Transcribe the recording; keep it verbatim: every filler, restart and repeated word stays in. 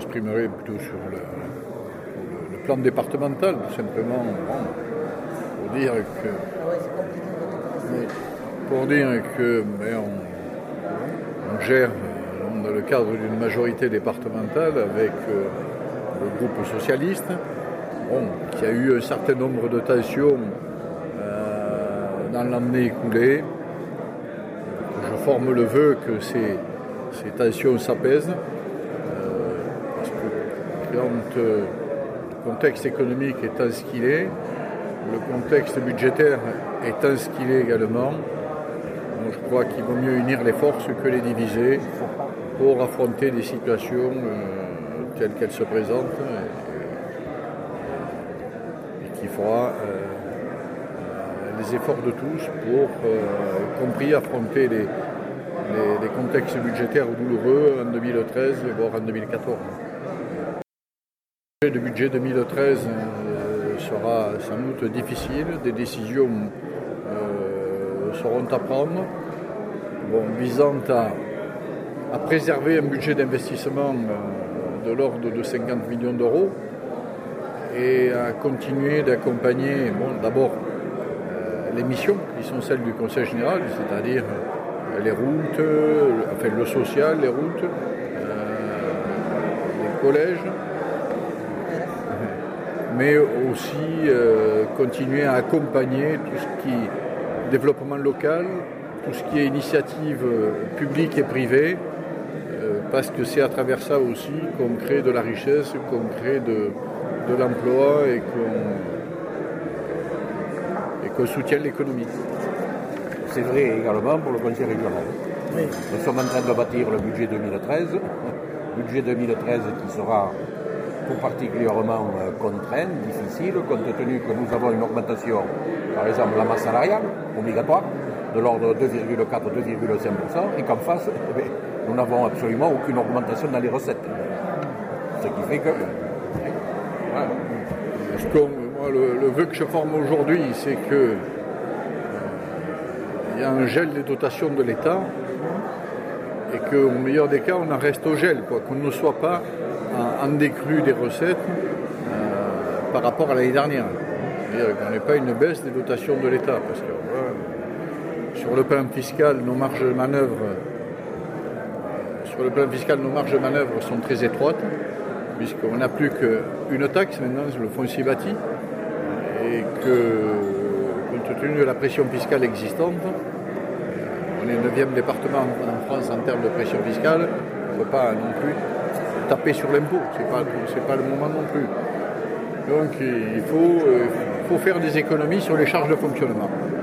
m'exprimerai plutôt sur le, le, le plan départemental, tout simplement, bon, pour dire que, pour dire que ben, on, on gère dans le cadre d'une majorité départementale avec euh, le groupe socialiste, bon, qui a eu un certain nombre de tensions euh, dans l'année écoulée. Je forme le vœu que ces, ces tensions s'apaisent, euh, parce que quand euh, le contexte économique étant ce qu'il est, le contexte budgétaire étant ce qu'il est également, bon, je crois qu'il vaut mieux unir les forces que les diviser pour affronter des situations euh, telles qu'elles se présentent, et, et qu'il fera euh, les efforts de tous pour, euh, y compris affronter les, les, les contextes budgétaires douloureux en deux mille treize, voire en deux mille quatorze. Le budget deux mille treize euh, sera sans doute difficile, des décisions euh, seront à prendre, bon, visant à à préserver un budget d'investissement de l'ordre de cinquante millions d'euros et à continuer d'accompagner, bon, d'abord euh, les missions qui sont celles du Conseil général, c'est-à-dire euh, les routes, euh, enfin le social, les routes, euh, les collèges, mais aussi euh, continuer à accompagner tout ce qui est développement local, tout ce qui est initiative publique et privée, parce que c'est à travers ça aussi qu'on crée de la richesse, qu'on crée de, de l'emploi et qu'on, et qu'on soutient l'économie. C'est vrai également pour le Conseil régional. Oui. Nous sommes en train de bâtir le budget deux mille treize, budget deux mille treize qui sera tout particulièrement contraint, difficile, compte tenu que nous avons une augmentation, par exemple la masse salariale obligatoire, de l'ordre de deux virgule quatre à deux virgule cinq pour cent, et qu'en face, eh bien, nous n'avons absolument aucune augmentation dans les recettes. Ce qui fait que... Voilà. Parce que moi, le, le vœu que je forme aujourd'hui, c'est que euh, il y a un gel des dotations de l'État et qu'au meilleur des cas, on en reste au gel, quoi, qu'on ne soit pas en, en décrue des recettes euh, par rapport à l'année dernière. C'est-à-dire qu'on n'ait pas une baisse des dotations de l'État. Parce que euh, sur le plan fiscal, nos marges de manœuvre Sur le plan fiscal, nos marges de manœuvre sont très étroites, puisqu'on n'a plus qu'une taxe maintenant sur le foncier bâti, et que, compte tenu de la pression fiscale existante, on est le neuvième département en France en termes de pression fiscale, on ne peut pas non plus taper sur l'impôt, ce n'est pas, c'est pas le moment non plus. Donc il faut, il faut faire des économies sur les charges de fonctionnement.